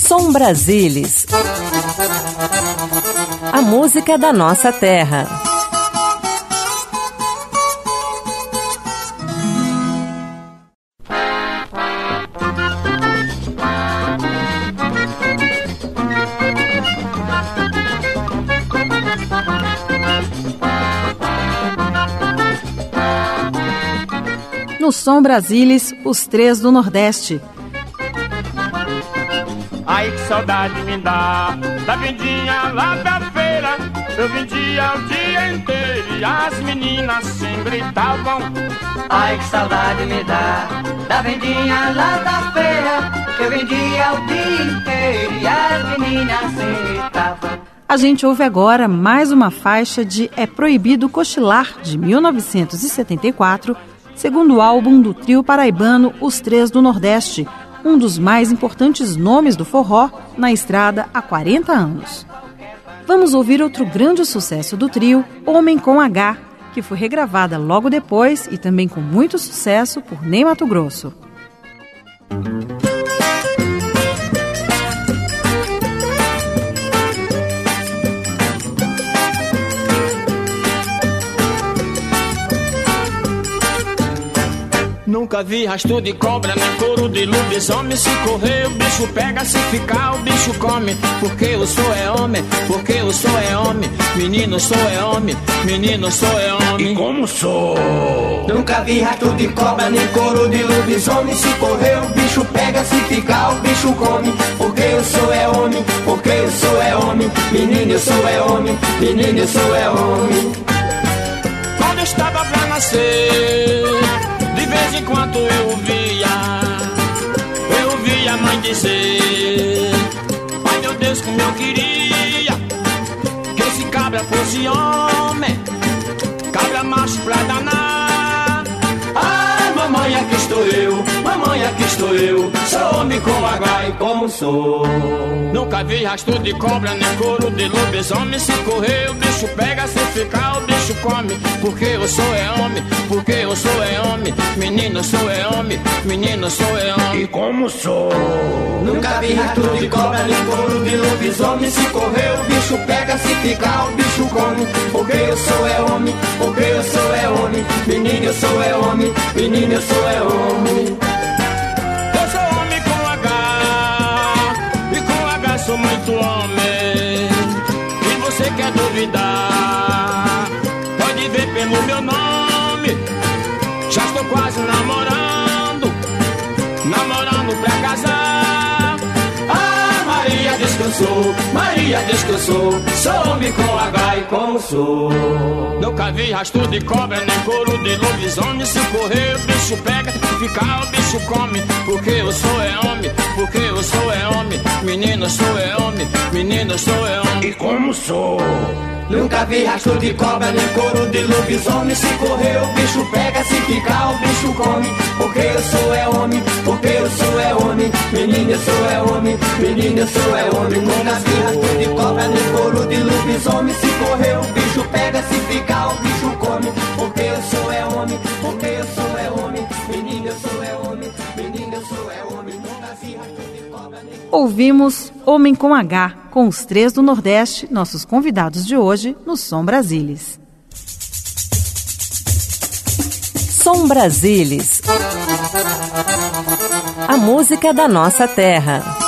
Som Brasilis. A música da nossa terra. No Som Brasilis, os três do Nordeste. Ai, que saudade me dá da vendinha lá da feira. Eu vendia o dia inteiro e as meninas sempre gritavam. Ai, que saudade me dá da vendinha lá da feira. Eu vendia o dia inteiro e as meninas sempre gritavam. A gente ouve agora mais uma faixa de É Proibido Cochilar, de 1974, segundo álbum do trio paraibano Os Três do Nordeste, um dos mais importantes nomes do forró na estrada há 40 anos. Vamos ouvir outro grande sucesso do trio, Homem com H, que foi regravada logo depois e também com muito sucesso por Ney Matogrosso. Nunca vi rastro de cobra, nem couro de lobisomem. Se correr, o bicho pega, se ficar, o bicho come. Porque eu sou é homem, porque eu sou é homem. Menino sou é homem, menino sou é homem. E como sou? Nunca vi rastro de cobra, nem couro de lobisomem. Se correr, o bicho pega, se ficar, o bicho come. Porque eu sou é homem, porque eu sou é homem. Menino eu sou é homem, menino eu sou é homem. Quando eu estava pra nascer, de vez em quando eu via a mãe dizer: ai meu Deus, como eu queria que esse cabra fosse homem, cabra macho pra danar. Ai, mamãe, aqui estou eu, mamãe, aqui estou eu. Sou homem com H e como sou. Nunca vi rastro de cobra, nem couro de lobisomem. Se correr, o bicho pega, se ficar, o bicho come. Porque eu sou é homem, porque eu sou é homem. Menino sou é homem, menino sou é homem. E como sou? Nunca vi rastro de cobra, nem couro de lobisomem. Se correr, o bicho pega, se ficar, o bicho come. Porque eu sou é homem, porque eu sou é homem. Menino eu sou é homem, menino eu sou é homem. Eu sou homem com H, e com H sou muito homem. E você quer duvidar, pode ver pelo meu nome. Já estou quase namorando pra casar. Ah, Maria descansou, Maria descansou. Sou homem com H e como sou. Nunca vi rastro de cobra, nem couro de lobisomem. Se correr, o bicho pega, se ficar, o bicho come. Porque eu sou é homem, porque eu sou é homem. Menino sou é homem, menino sou é homem. E como sou? Nunca vi rastro de cobra, nem couro de lobisomem. Se correr, o bicho pega, se ficar, o bicho come. Porque eu sou é homem, porque eu sou é homem. Menino eu sou é homem, menino eu sou é homem. Nunca vi rastro de cobra, nem couro de lobisomem. Se correr, o bicho pega, se ficar, o bicho come. Porque eu sou é homem, porque eu sou é homem. Menino eu sou é homem, menino eu sou é homem. Nunca vi rastro de cobra, nem... Ouvimos Homem com H, com os três do Nordeste, nossos convidados de hoje no Som Brasilis. Som Brasilis. A música da nossa terra.